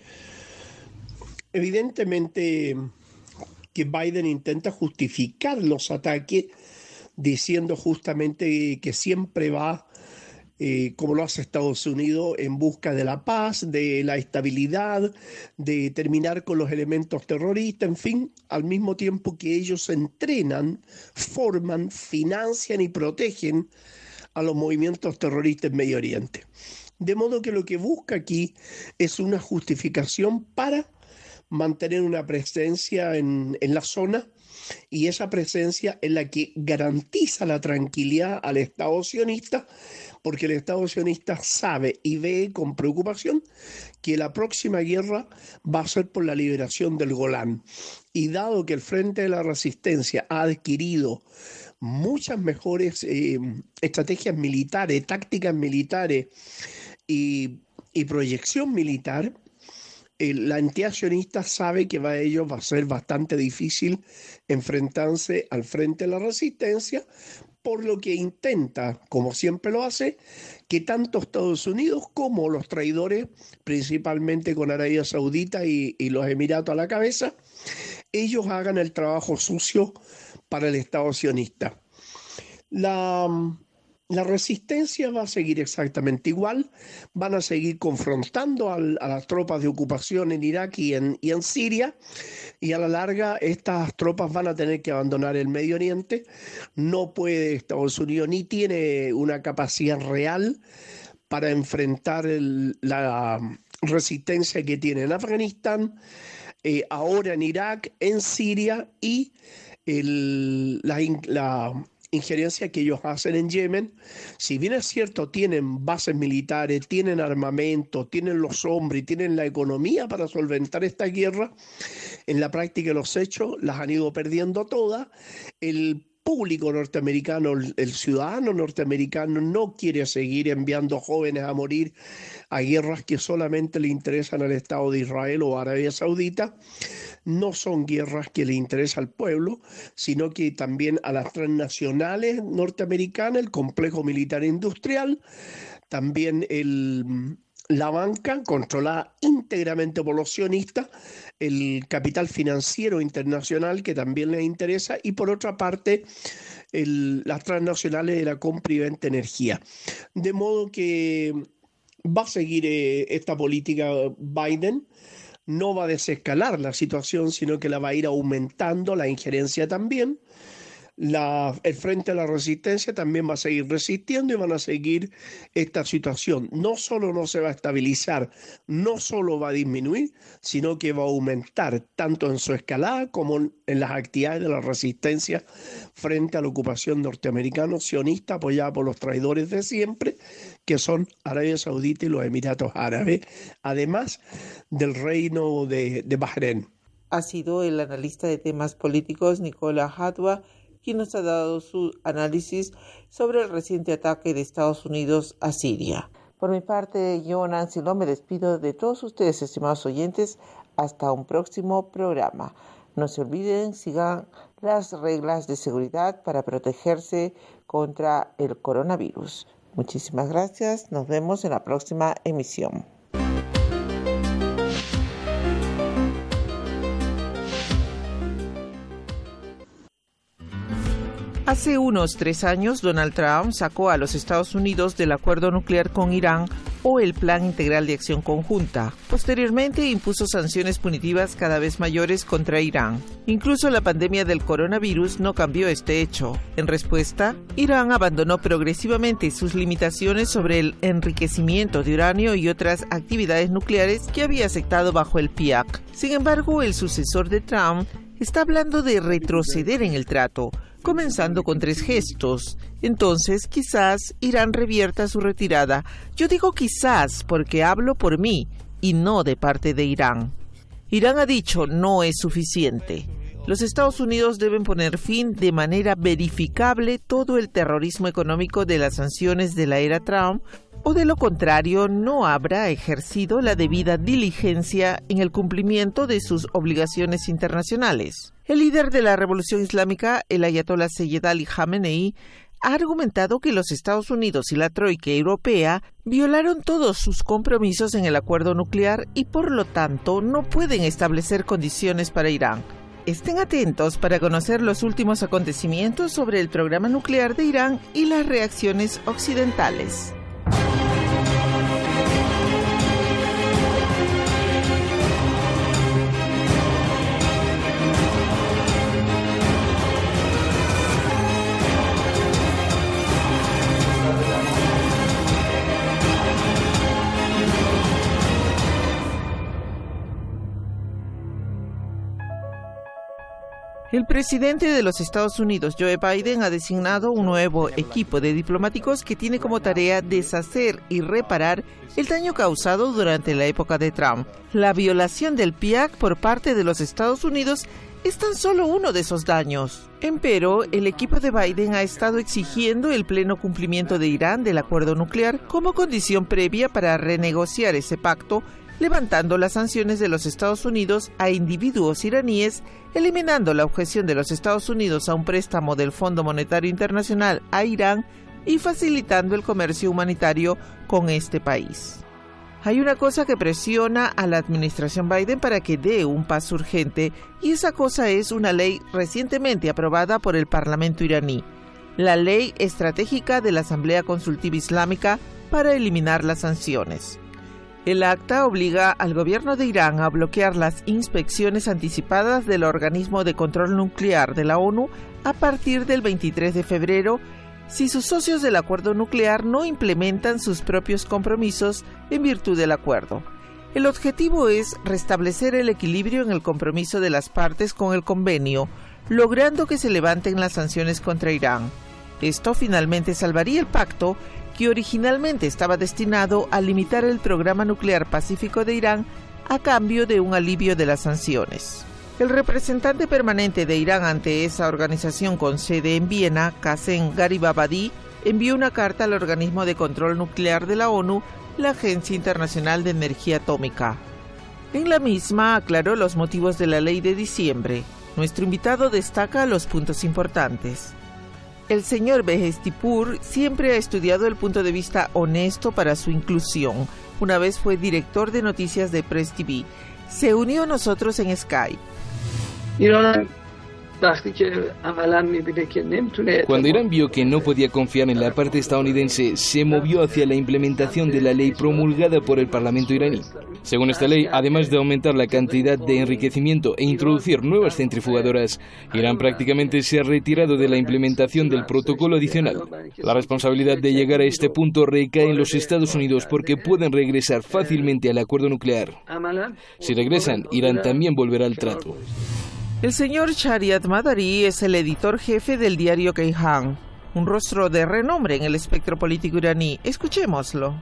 Evidentemente que Biden intenta justificar los ataques diciendo justamente que siempre va, como lo hace Estados Unidos, en busca de la paz, de la estabilidad, de terminar con los elementos terroristas, en fin, al mismo tiempo que ellos entrenan, forman, financian y protegen a los movimientos terroristas en Medio Oriente. De modo que lo que busca aquí es una justificación para mantener una presencia en la zona, y esa presencia es la que garantiza la tranquilidad al Estado sionista, porque el Estado sionista sabe y ve con preocupación que la próxima guerra va a ser por la liberación del Golán. Y dado que el Frente de la Resistencia ha adquirido muchas mejores estrategias militares, tácticas militares y proyección militar, la entidad sionista sabe que para ellos va a ser bastante difícil enfrentarse al Frente de la Resistencia, por lo que intenta, como siempre lo hace, que tanto Estados Unidos como los traidores, principalmente con Arabia Saudita y los Emiratos a la cabeza, ellos hagan el trabajo sucio para el Estado sionista. La resistencia va a seguir exactamente igual, van a seguir confrontando a las tropas de ocupación en Irak y en Siria, y a la larga estas tropas van a tener que abandonar el Medio Oriente. No puede Estados Unidos, ni tiene una capacidad real para enfrentar la resistencia que tiene en Afganistán, ahora en Irak, en Siria y la injerencia que ellos hacen en Yemen. Si bien es cierto, tienen bases militares, tienen armamento, tienen los hombres y tienen la economía para solventar esta guerra, en la práctica de los hechos las han ido perdiendo todas. El público norteamericano, el ciudadano norteamericano no quiere seguir enviando jóvenes a morir a guerras que solamente le interesan al Estado de Israel o Arabia Saudita. No son guerras que le interesa al pueblo, sino que también a las transnacionales norteamericanas, el complejo militar industrial, también la banca controlada íntegramente por los sionistas, el capital financiero internacional que también les interesa, y por otra parte las transnacionales de la compra y venta de energía. De modo que va a seguir esta política Biden. No va a desescalar la situación, sino que la va a ir aumentando, la injerencia también. El Frente de la Resistencia también va a seguir resistiendo y van a seguir esta situación. No solo no se va a estabilizar, no solo va a disminuir, sino que va a aumentar tanto en su escalada como en las actividades de la resistencia frente a la ocupación norteamericana sionista apoyada por los traidores de siempre, que son Arabia Saudita y los Emiratos Árabes, además del reino de Bahrein. Ha sido el analista de temas políticos Nicolás Hadwa quien nos ha dado su análisis sobre el reciente ataque de Estados Unidos a Siria. Por mi parte, yo, Nancy Ló, me despido de todos ustedes, estimados oyentes, hasta un próximo programa. No se olviden, sigan las reglas de seguridad para protegerse contra el coronavirus. Muchísimas gracias, nos vemos en la próxima emisión. Hace unos 3 años, Donald Trump sacó a los Estados Unidos del acuerdo nuclear con Irán o el Plan Integral de Acción Conjunta. Posteriormente, impuso sanciones punitivas cada vez mayores contra Irán. Incluso la pandemia del coronavirus no cambió este hecho. En respuesta, Irán abandonó progresivamente sus limitaciones sobre el enriquecimiento de uranio y otras actividades nucleares que había aceptado bajo el PIAC. Sin embargo, el sucesor de Trump, está hablando de retroceder en el trato, comenzando con 3 gestos. Entonces, quizás Irán revierta su retirada. Yo digo quizás porque hablo por mí y no de parte de Irán. Irán ha dicho no es suficiente. Los Estados Unidos deben poner fin de manera verificable todo el terrorismo económico de las sanciones de la era Trump, o de lo contrario no habrá ejercido la debida diligencia en el cumplimiento de sus obligaciones internacionales. El líder de la Revolución Islámica, el ayatolá Seyyed Ali Khamenei, ha argumentado que los Estados Unidos y la Troika Europea violaron todos sus compromisos en el acuerdo nuclear y por lo tanto no pueden establecer condiciones para Irán. Estén atentos para conocer los últimos acontecimientos sobre el programa nuclear de Irán y las reacciones occidentales. El presidente de los Estados Unidos, Joe Biden, ha designado un nuevo equipo de diplomáticos que tiene como tarea deshacer y reparar el daño causado durante la época de Trump. La violación del PIAC por parte de los Estados Unidos es tan solo uno de esos daños. Empero, el equipo de Biden ha estado exigiendo el pleno cumplimiento de Irán del acuerdo nuclear como condición previa para renegociar ese pacto, levantando las sanciones de los Estados Unidos a individuos iraníes, eliminando la objeción de los Estados Unidos a un préstamo del Fondo Monetario Internacional a Irán y facilitando el comercio humanitario con este país. Hay una cosa que presiona a la administración Biden para que dé un paso urgente, y esa cosa es una ley recientemente aprobada por el Parlamento iraní, la Ley Estratégica de la Asamblea Consultiva Islámica para eliminar las sanciones. El acta obliga al gobierno de Irán a bloquear las inspecciones anticipadas del Organismo de Control Nuclear de la ONU a partir del 23 de febrero si sus socios del acuerdo nuclear no implementan sus propios compromisos en virtud del acuerdo. El objetivo es restablecer el equilibrio en el compromiso de las partes con el convenio, logrando que se levanten las sanciones contra Irán. Esto finalmente salvaría el pacto, que originalmente estaba destinado a limitar el programa nuclear pacífico de Irán a cambio de un alivio de las sanciones. El representante permanente de Irán ante esa organización con sede en Viena, Qasem Garibabadi, envió una carta al organismo de control nuclear de la ONU, la Agencia Internacional de Energía Atómica. En la misma aclaró los motivos de la ley de diciembre. Nuestro invitado destaca los puntos importantes. El señor Behestipur siempre ha estudiado el punto de vista honesto para su inclusión. Una vez fue director de noticias de Press TV. Se unió a nosotros en Skype. Cuando Irán vio que no podía confiar en la parte estadounidense, se movió hacia la implementación de la ley promulgada por el Parlamento iraní. Según esta ley, además de aumentar la cantidad de enriquecimiento e introducir nuevas centrifugadoras, Irán prácticamente se ha retirado de la implementación del protocolo adicional. La responsabilidad de llegar a este punto recae en los Estados Unidos porque pueden regresar fácilmente al acuerdo nuclear. Si regresan, Irán también volverá al trato. El señor Shariat Madari es el editor jefe del diario Kayhan, un rostro de renombre en el espectro político iraní. Escuchémoslo.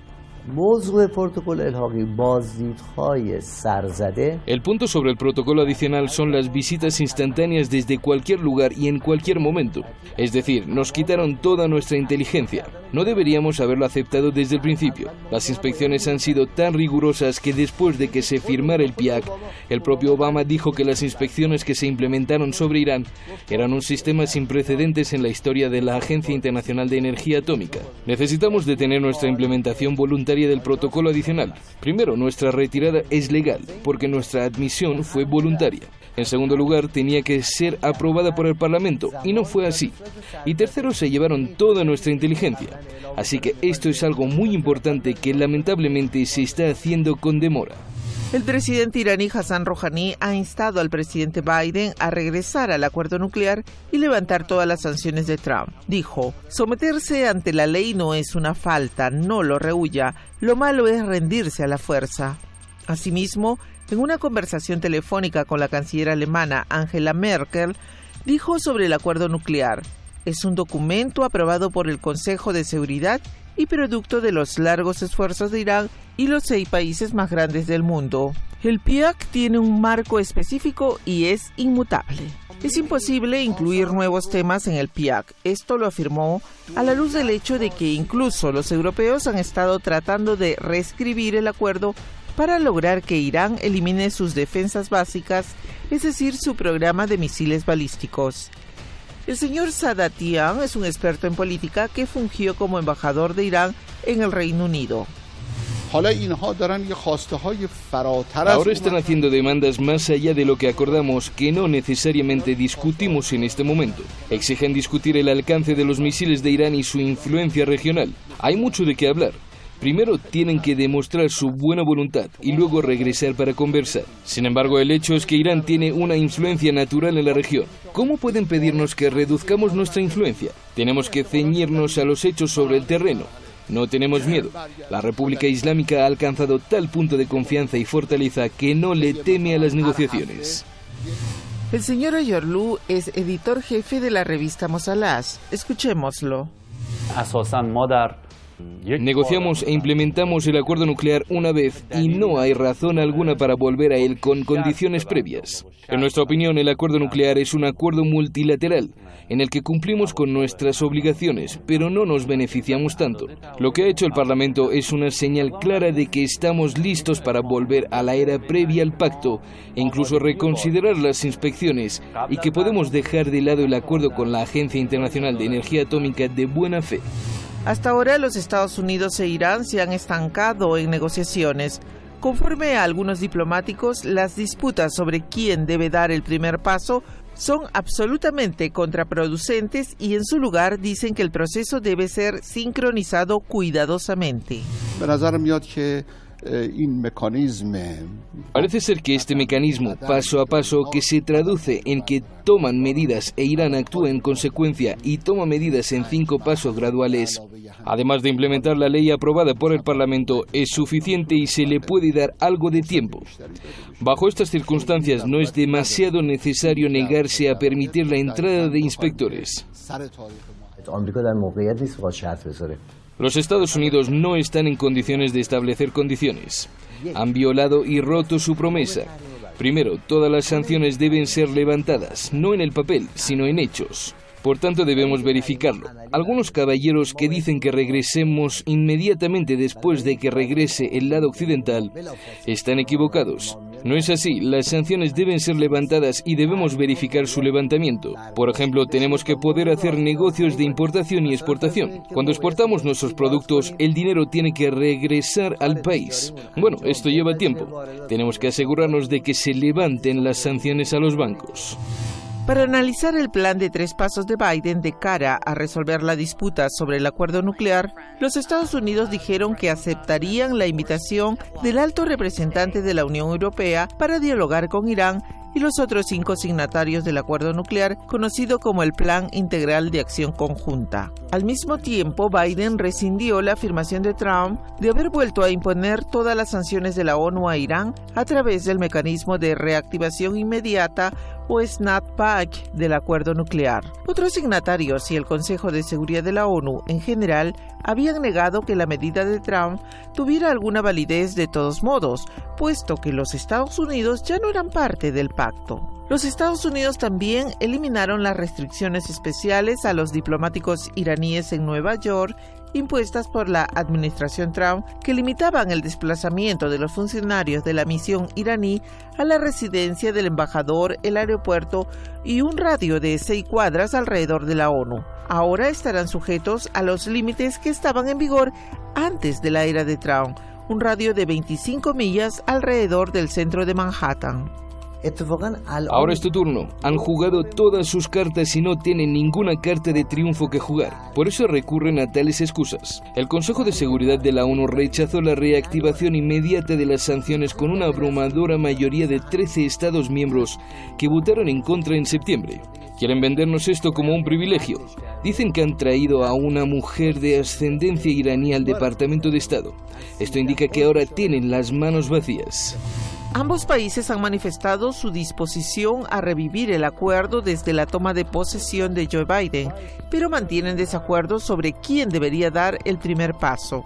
El punto sobre el protocolo adicional son las visitas instantáneas desde cualquier lugar y en cualquier momento. Es decir, nos quitaron toda nuestra inteligencia. No deberíamos haberlo aceptado desde el principio. Las inspecciones han sido tan rigurosas que después de que se firmara el PIAC, el propio Obama dijo que las inspecciones que se implementaron sobre Irán eran un sistema sin precedentes en la historia de la Agencia Internacional de Energía Atómica. Necesitamos detener nuestra implementación voluntaria del protocolo adicional. Primero, nuestra retirada es legal, porque nuestra admisión fue voluntaria. En segundo lugar, tenía que ser aprobada por el Parlamento, y no fue así. Y tercero, se llevaron toda nuestra inteligencia. Así que esto es algo muy importante que lamentablemente se está haciendo con demora. El presidente iraní Hassan Rouhani ha instado al presidente Biden a regresar al acuerdo nuclear y levantar todas las sanciones de Trump. Dijo, someterse ante la ley no es una falta, no lo rehúya, lo malo es rendirse a la fuerza. Asimismo, en una conversación telefónica con la canciller alemana Angela Merkel, dijo sobre el acuerdo nuclear: es un documento aprobado por el Consejo de Seguridad y producto de los largos esfuerzos de Irán y los 6 países más grandes del mundo. El PIAC tiene un marco específico y es inmutable. Es imposible incluir nuevos temas en el PIAC. Esto lo afirmó a la luz del hecho de que incluso los europeos han estado tratando de reescribir el acuerdo para lograr que Irán elimine sus defensas básicas, es decir, su programa de misiles balísticos. El señor Sadatian es un experto en política que fungió como embajador de Irán en el Reino Unido. Ahora están haciendo demandas más allá de lo que acordamos, que no necesariamente discutimos en este momento. Exigen discutir el alcance de los misiles de Irán y su influencia regional. Hay mucho de qué hablar. Primero tienen que demostrar su buena voluntad y luego regresar para conversar. Sin embargo, el hecho es que Irán tiene una influencia natural en la región. ¿Cómo pueden pedirnos que reduzcamos nuestra influencia? Tenemos que ceñirnos a los hechos sobre el terreno. No tenemos miedo. La República Islámica ha alcanzado tal punto de confianza y fortaleza que no le teme a las negociaciones. El señor Ayorlu es editor jefe de la revista Mosalas. Escuchémoslo. Negociamos e implementamos el acuerdo nuclear una vez y no hay razón alguna para volver a él con condiciones previas. En nuestra opinión, el acuerdo nuclear es un acuerdo multilateral en el que cumplimos con nuestras obligaciones, pero no nos beneficiamos tanto. Lo que ha hecho el Parlamento es una señal clara de que estamos listos para volver a la era previa al pacto e incluso reconsiderar las inspecciones, y que podemos dejar de lado el acuerdo con la Agencia Internacional de Energía Atómica de buena fe. Hasta ahora los Estados Unidos e Irán se han estancado en negociaciones. Conforme a algunos diplomáticos, las disputas sobre quién debe dar el primer paso son absolutamente contraproducentes y en su lugar dicen que el proceso debe ser sincronizado cuidadosamente. Parece ser que este mecanismo, paso a paso, que se traduce en que toman medidas e Irán actúa en consecuencia y toma medidas en 5 pasos graduales, además de implementar la ley aprobada por el Parlamento, es suficiente y se le puede dar algo de tiempo. Bajo estas circunstancias no es demasiado necesario negarse a permitir la entrada de inspectores. Los Estados Unidos no están en condiciones de establecer condiciones. Han violado y roto su promesa. Primero, todas las sanciones deben ser levantadas, no en el papel, sino en hechos. Por tanto, debemos verificarlo. Algunos caballeros que dicen que regresemos inmediatamente después de que regrese el lado occidental están equivocados. No es así, las sanciones deben ser levantadas y debemos verificar su levantamiento. Por ejemplo, tenemos que poder hacer negocios de importación y exportación. Cuando exportamos nuestros productos, el dinero tiene que regresar al país. Bueno, esto lleva tiempo. Tenemos que asegurarnos de que se levanten las sanciones a los bancos. Para analizar el plan de 3 pasos de Biden de cara a resolver la disputa sobre el acuerdo nuclear, los Estados Unidos dijeron que aceptarían la invitación del alto representante de la Unión Europea para dialogar con Irán y los otros 5 signatarios del acuerdo nuclear, conocido como el Plan Integral de Acción Conjunta. Al mismo tiempo, Biden rescindió la afirmación de Trump de haber vuelto a imponer todas las sanciones de la ONU a Irán a través del mecanismo de reactivación inmediata o snapback del acuerdo nuclear. Otros signatarios y el Consejo de Seguridad de la ONU en general habían negado que la medida de Trump tuviera alguna validez de todos modos, puesto que los Estados Unidos ya no eran parte del pacto. Los Estados Unidos también eliminaron las restricciones especiales a los diplomáticos iraníes en Nueva York impuestas por la administración Trump, que limitaban el desplazamiento de los funcionarios de la misión iraní a la residencia del embajador, el aeropuerto y un radio de 6 cuadras alrededor de la ONU. Ahora estarán sujetos a los límites que estaban en vigor antes de la era de Trump, un radio de 25 millas alrededor del centro de Manhattan. Ahora es tu turno. Han jugado todas sus cartas y no tienen ninguna carta de triunfo que jugar. Por eso recurren a tales excusas. El Consejo de Seguridad de la ONU rechazó la reactivación inmediata de las sanciones con una abrumadora mayoría de 13 Estados miembros que votaron en contra en septiembre. Quieren vendernos esto como un privilegio. Dicen que han traído a una mujer de ascendencia iraní al Departamento de Estado. Esto indica que ahora tienen las manos vacías. Ambos países han manifestado su disposición a revivir el acuerdo desde la toma de posesión de Joe Biden, pero mantienen desacuerdos sobre quién debería dar el primer paso.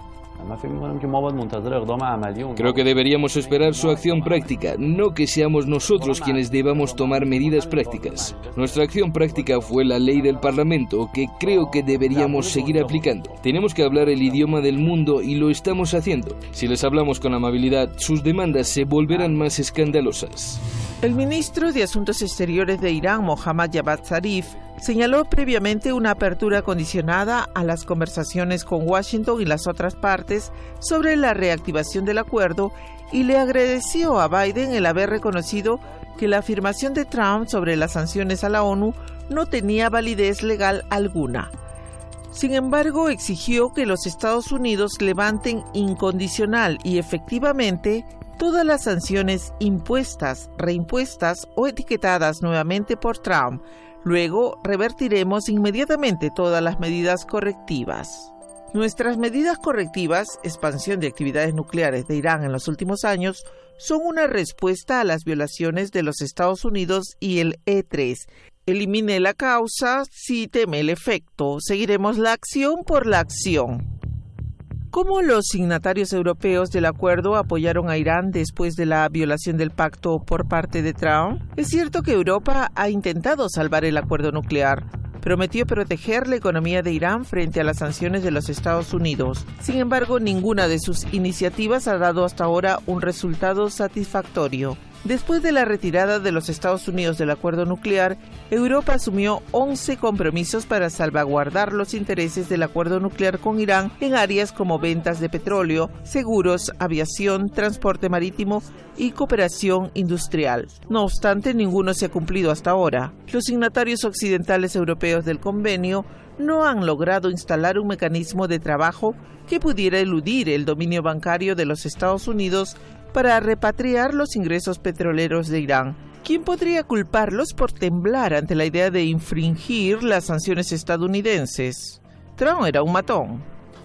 Creo que deberíamos esperar su acción práctica, no que seamos nosotros quienes debamos tomar medidas prácticas. Nuestra acción práctica fue la ley del Parlamento, que creo que deberíamos seguir aplicando. Tenemos que hablar el idioma del mundo y lo estamos haciendo. Si les hablamos con amabilidad, sus demandas se volverán más escandalosas. El ministro de Asuntos Exteriores de Irán, Mohammad Javad Zarif, señaló previamente una apertura condicionada a las conversaciones con Washington y las otras partes sobre la reactivación del acuerdo y le agradeció a Biden el haber reconocido que la afirmación de Trump sobre las sanciones a la ONU no tenía validez legal alguna. Sin embargo, exigió que los Estados Unidos levanten incondicional y efectivamente todas las sanciones impuestas, reimpuestas o etiquetadas nuevamente por Trump. Luego, revertiremos inmediatamente todas las medidas correctivas. Nuestras medidas correctivas, expansión de actividades nucleares de Irán en los últimos años, son una respuesta a las violaciones de los Estados Unidos y el E3. Elimine la causa si teme el efecto. Seguiremos la acción por la acción. ¿Cómo los signatarios europeos del acuerdo apoyaron a Irán después de la violación del pacto por parte de Trump? Es cierto que Europa ha intentado salvar el acuerdo nuclear. Prometió proteger la economía de Irán frente a las sanciones de los Estados Unidos. Sin embargo, ninguna de sus iniciativas ha dado hasta ahora un resultado satisfactorio. Después de la retirada de los Estados Unidos del acuerdo nuclear, Europa asumió 11 compromisos para salvaguardar los intereses del acuerdo nuclear con Irán en áreas como ventas de petróleo, seguros, aviación, transporte marítimo y cooperación industrial. No obstante, ninguno se ha cumplido hasta ahora. Los signatarios occidentales europeos del convenio no han logrado instalar un mecanismo de trabajo que pudiera eludir el dominio bancario de los Estados Unidos para repatriar los ingresos petroleros de Irán. ¿Quién podría culparlos por temblar ante la idea de infringir las sanciones estadounidenses? Trump era un matón.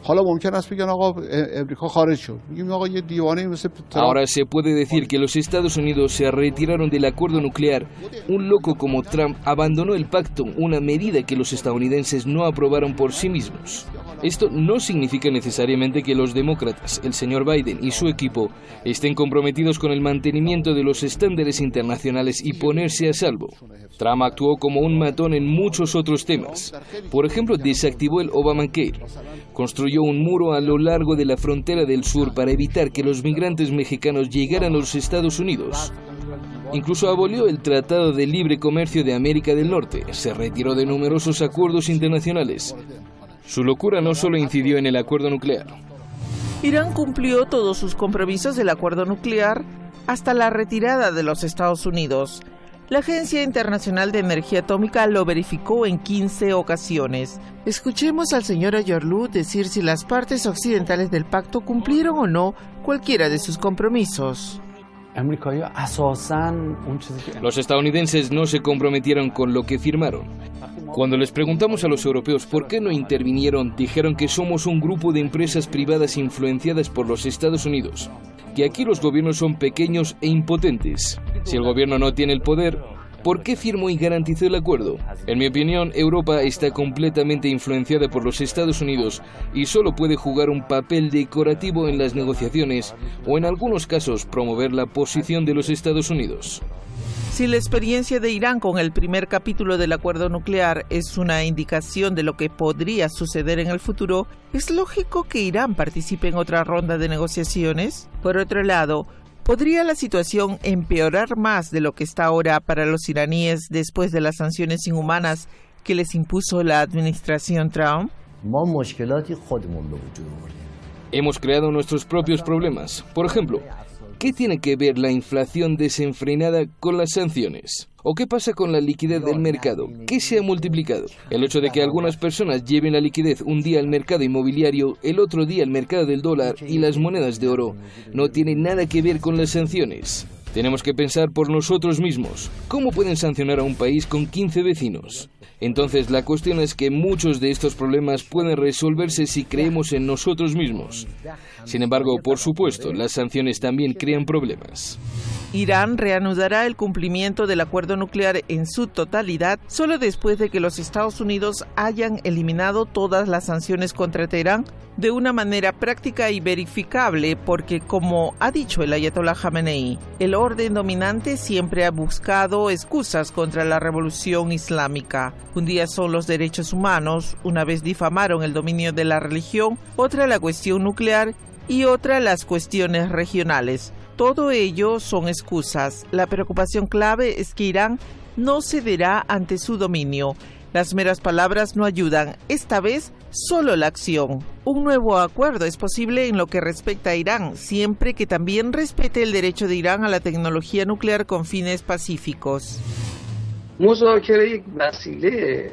Ahora se puede decir que los Estados Unidos se retiraron del acuerdo nuclear. Un loco como Trump abandonó el pacto, una medida que los estadounidenses no aprobaron por sí mismos. Esto no significa necesariamente que los demócratas, el señor Biden y su equipo, estén comprometidos con el mantenimiento de los estándares internacionales y ponerse a salvo. Trump actuó como un matón en muchos otros temas. Por ejemplo, desactivó el Obamacare. Construyó un muro a lo largo de la frontera del sur para evitar que los migrantes mexicanos llegaran a los Estados Unidos. Incluso abolió el Tratado de Libre Comercio de América del Norte. Se retiró de numerosos acuerdos internacionales. Su locura no solo incidió en el acuerdo nuclear. Irán cumplió todos sus compromisos del acuerdo nuclear hasta la retirada de los Estados Unidos. La Agencia Internacional de Energía Atómica lo verificó en 15 ocasiones. Escuchemos al señor Ayorlu decir si las partes occidentales del pacto cumplieron o no cualquiera de sus compromisos. Los estadounidenses no se comprometieron con lo que firmaron. Cuando les preguntamos a los europeos por qué no intervinieron, dijeron que somos un grupo de empresas privadas influenciadas por los Estados Unidos, que aquí los gobiernos son pequeños e impotentes. Si el gobierno no tiene el poder, ¿por qué firmó y garantizó el acuerdo? En mi opinión, Europa está completamente influenciada por los Estados Unidos y solo puede jugar un papel decorativo en las negociaciones o en algunos casos promover la posición de los Estados Unidos. Si la experiencia de Irán con el primer capítulo del acuerdo nuclear es una indicación de lo que podría suceder en el futuro, ¿es lógico que Irán participe en otra ronda de negociaciones? Por otro lado, ¿podría la situación empeorar más de lo que está ahora para los iraníes después de las sanciones inhumanas que les impuso la administración Trump? Hemos creado nuestros propios problemas. Por ejemplo, ¿qué tiene que ver la inflación desenfrenada con las sanciones? ¿O qué pasa con la liquidez del mercado? ¿Qué se ha multiplicado? El hecho de que algunas personas lleven la liquidez un día al mercado inmobiliario, el otro día al mercado del dólar y las monedas de oro, no tiene nada que ver con las sanciones. Tenemos que pensar por nosotros mismos. ¿Cómo pueden sancionar a un país con 15 vecinos? Entonces la cuestión es que muchos de estos problemas pueden resolverse si creemos en nosotros mismos. Sin embargo, por supuesto, las sanciones también crean problemas. Irán reanudará el cumplimiento del acuerdo nuclear en su totalidad solo después de que los Estados Unidos hayan eliminado todas las sanciones contra Teherán de una manera práctica y verificable, porque, como ha dicho el Ayatollah Jamenei, el orden dominante siempre ha buscado excusas contra la revolución islámica. Un día son los derechos humanos, una vez difamaron el dominio de la religión, otra la cuestión nuclear y otra las cuestiones regionales. Todo ello son excusas. La preocupación clave es que Irán no cederá ante su dominio. Las meras palabras no ayudan, esta vez solo la acción. Un nuevo acuerdo es posible en lo que respecta a Irán, siempre que también respete el derecho de Irán a la tecnología nuclear con fines pacíficos.